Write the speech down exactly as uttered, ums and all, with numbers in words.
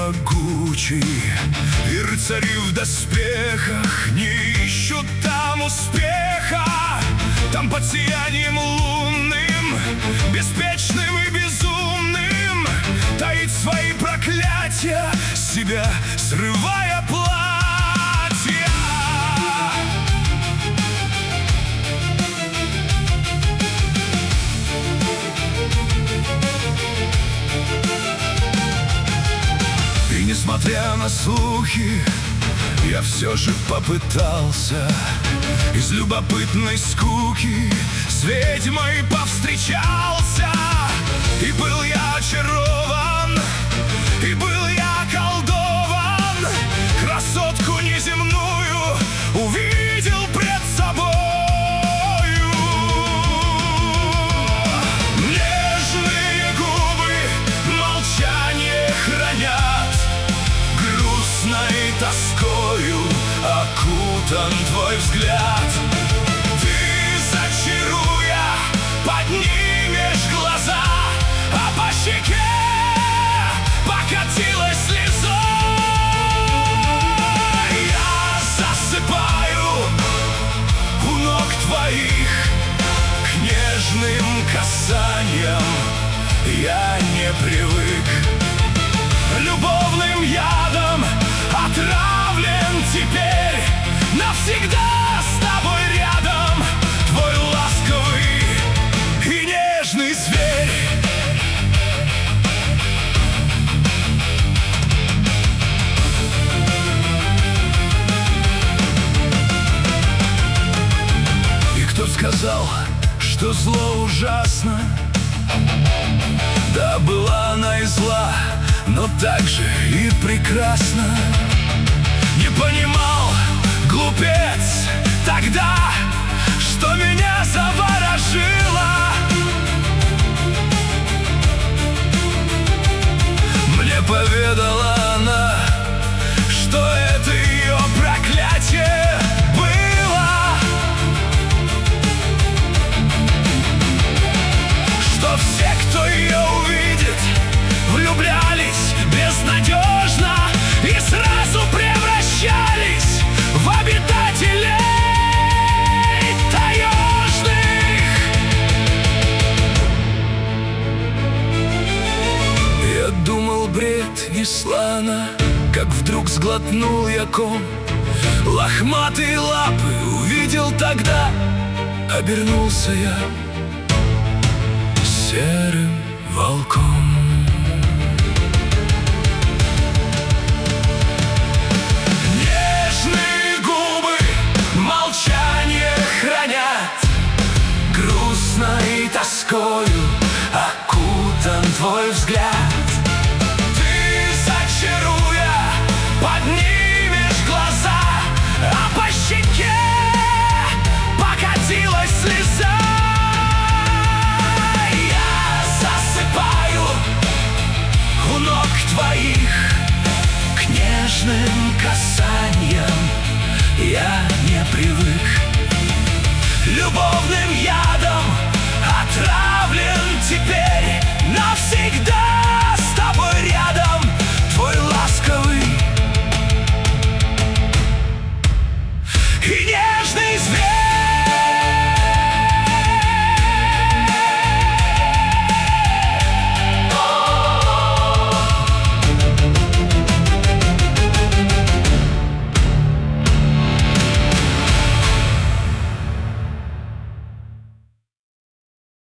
могучий, и рыцари в доспехах не ищут там успеха. Там под сиянием лунным, беспечным и безумным, таит свои проклятия, себя срывая платья. И несмотря на слухи, я все же попытался из любопытной скуки с ведьмой повстречался. И был я очарован, и был я околдован, красотку неземную увидел пред собою. Нежные губы молчание хранят, грустной тоскою окутан твой взгляд. Ты, зачаруя, поднимешь глаза, а по щеке покатилась слеза. Я засыпаю у ног твоих, к нежным касаниям я не привык. Любовным ядом отравлен теперь, навсегда с тобой рядом твой ласковый и нежный зверь. И кто сказал, что зло ужасно? Да, была она и зла, но также и прекрасна. Не понимал, глупец, тогда, что меня заворожило. Мне поведала она, что это ее проклятие было, что все, кто ее увидит, влюблялись безнадежно и сразу превращались в обитателей таежных. Я думал, бред несла она, как вдруг сглотнул я ком. Лохматые лапы увидел тогда, обернулся я серым волком. Нежные губы молчание хранят, грустной тоскою окутан твой взгляд. Ты, зачаруя, поднимешь глаза, а по щеке покатилась слеза. Я засыпаю у ног твоих, к нежным касаниям я не привык. Любовным ядом отравлен теперь, навсегда с тобой рядом твой ласковый и не